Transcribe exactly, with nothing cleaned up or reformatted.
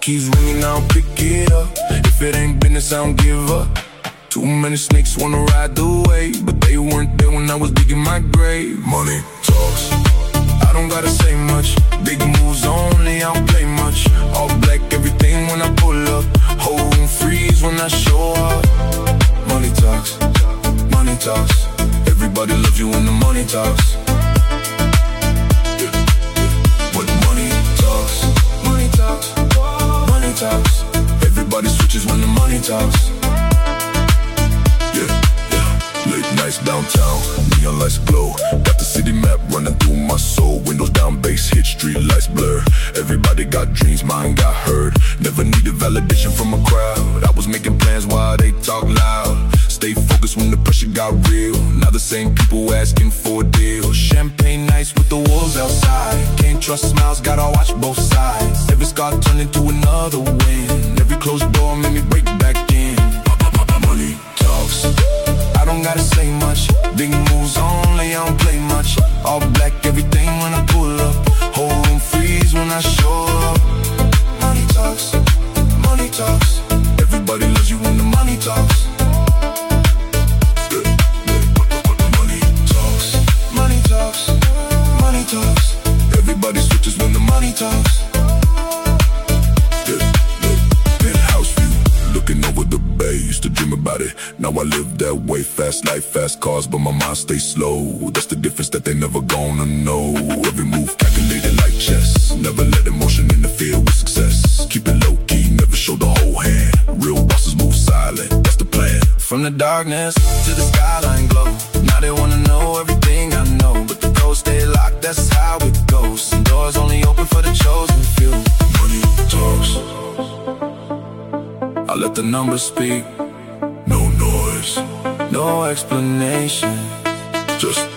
keys ringing, I don't pick it up. If it ain't business, I don't give up. Too many snakes wanna ride the wave, but they weren't there when I was digging my grave. Money talks, I don't gotta say much. Big moves only, I don't play much. All black, everything when I pull up. Whole room freeze when I show up. Money talks, money talks. Everybody loves you when the money talks. But money talks, money talks, money talks. Everybody switches when the money talks. Yeah, yeah. Late nights downtown, neon lights glow. Got the city map running through my soul. Windows down, bass hit, street lights blur. Everybody got dreams, mine got heard. Never needed validation from a crowd. I was making plans while they talk loud. Stay focused when the pressure got real. Now the same people asking for a deal. Champagne nights with the wolves outside. Can't trust smiles, gotta watch both sides. Every scar turned into another win. Every closed door made me break back in. Money talks, I don't gotta say much. Big moves only, I don't play much. All black, everything when I pull up. Whole room freeze when I show up. Money talks, money talks. Everybody loves you when the money talks. Money talks, money talks. Everybody switches when the money talks. Yeah, yeah. Penthouse view, looking over the bay. Used to dream about it, now I live that way. Fast life, fast cars, but my mind stays slow. That's the difference that they never gonna know. Every move calculated like chess. Never let emotion interfere with success. Keep it low key, never show the whole hand. Real bosses move silent, that's the plan. From the darkness to the skyline glow. Now they wanna know everything I know, but the doors stay locked, that's how it goes. Some doors only open for the chosen few. Money talks, I let the numbers speak. No noise, no explanation, just